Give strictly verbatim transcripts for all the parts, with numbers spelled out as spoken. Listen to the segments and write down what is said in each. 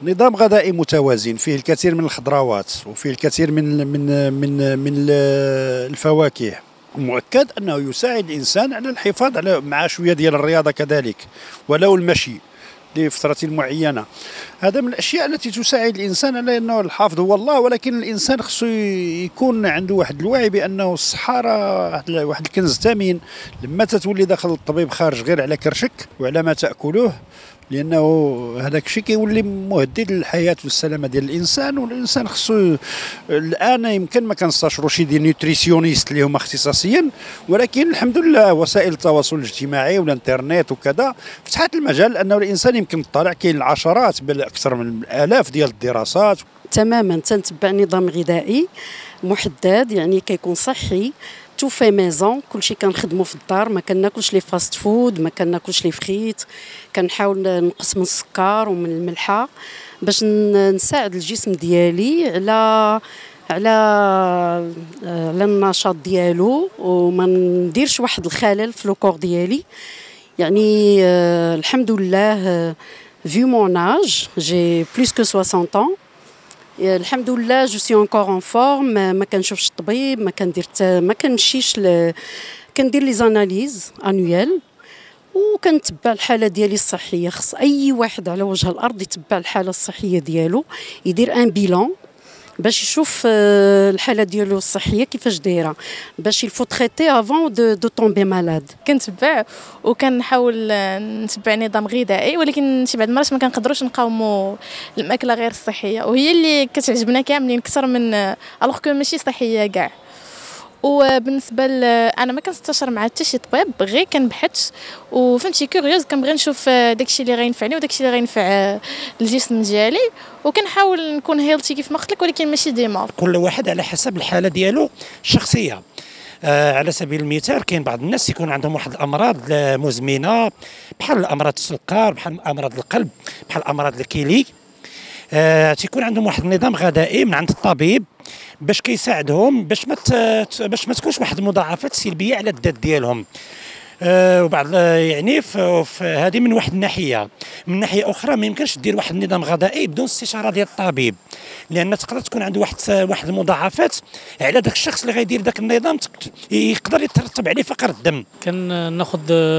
نظام غذائي متوازن فيه الكثير من الخضروات وفيه الكثير من من من من الفواكه، مؤكد انه يساعد الانسان على الحفاظ على مع شويه ديال الرياضه كذلك ولو المشي لفترة معينة. هذا من الأشياء التي تساعد الإنسان على أنه الحافظ هو الله، ولكن الإنسان خصو يكون عنده واحد الوعي بأنه الصحة راه واحد الكنز ثمين. لما تتولي داخل الطبيب خارج غير على كرشك وعلى ما تأكلوه، لانه هذاك الشيء كيولي مهدد للحياه والسلامه ديال الانسان. والانسان خصو الان يمكن ما كنستشروش دي نيوتريسيونيست اللي هما اختصاصيين، ولكن الحمد لله وسائل التواصل الاجتماعي والانترنت وكذا فتحت المجال انه الانسان يمكن يطلع. كاين العشرات بل اكثر من الالاف ديال الدراسات. تماما تنتبع نظام غذائي محدد، يعني كيكون صحي تو في ميزون، كلشي كنخدمو في الدار، ما كناكلش لي فاست فود، ما كناكلش لي فريت، كنحاول نقص من السكر ومن الملحه باش نساعد الجسم ديالي على على على النشاط ديالو وما نديرش واحد الخلل في لو كور ديالي. يعني euh, الحمد لله vu mon âge j'ai plus que soixante ans. الحمد لله جو سي انكور اون فورم، ما كنشوفش الطبيب، ما كندير ما كنمشيش ل... كندير لي زاناليز انويل وكنتبع الحاله ديالي الصحيه. خص اي واحد على وجه الارض يتبع الحاله الصحيه ديالو، يدير ان بيلون باش يشوف الحاله ديالو الصحيه كيفاش دايره، باش يلفو تريتي افون دو دو طومبي مالاد. كنتبع وكنحاول نتبع نظام غذائي، ولكن شي بعض المرات ما كنقدروش نقاوموا الماكله غير الصحيه، وهي اللي كتعجبنا كاملين اكثر من الوغ كو ماشي صحيه كاع. وبالنسبه انا ما كنستشر مع حتى شي طبيب، غير كنبحث وفهمتي كوريوز، كنبغي نشوف داكشي اللي غينفعني وداكشي اللي غينفع الجسم ديالي، وكنحاول نكون هيلثي كيف ما قلت لك، ولكن ماشي ديما. كل واحد على حسب الحاله ديالو الشخصيه. آه على سبيل المثال كاين بعض الناس يكون عندهم واحد الامراض مزمنه بحال امراض السكر، بحال امراض القلب، بحال امراض الكلى، آه تيكون عندهم واحد النظام غذائي من عند الطبيب باش كيساعدهم باش ما باش ما تكونش واحد المضاعفات سلبيه على الذات ديالهم. أه وبعض يعني في هذه من واحد الناحيه. من ناحيه اخرى ما يمكنش دير واحد النظام غذائي بدون استشاره ديال الطبيب، لان تقدر تكون عنده واحد واحد المضاعفات على داك الشخص اللي غيدير داك النظام، يقدر يترتب عليه فقر الدم. كناخذ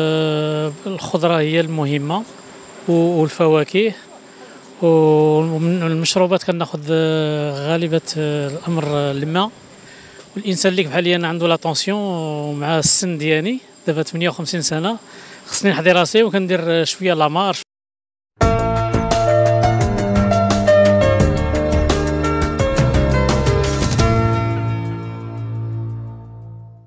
الخضره هي المهمه والفواكه، ومن المشروبات كناخذ غالبا الامر الماء. والانسان اللي بحالي انا عنده لا طونسيون مع السن ديالي دابا ثمانية وخمسين سنه، خصني نحضي راسي وكندير شويه لامار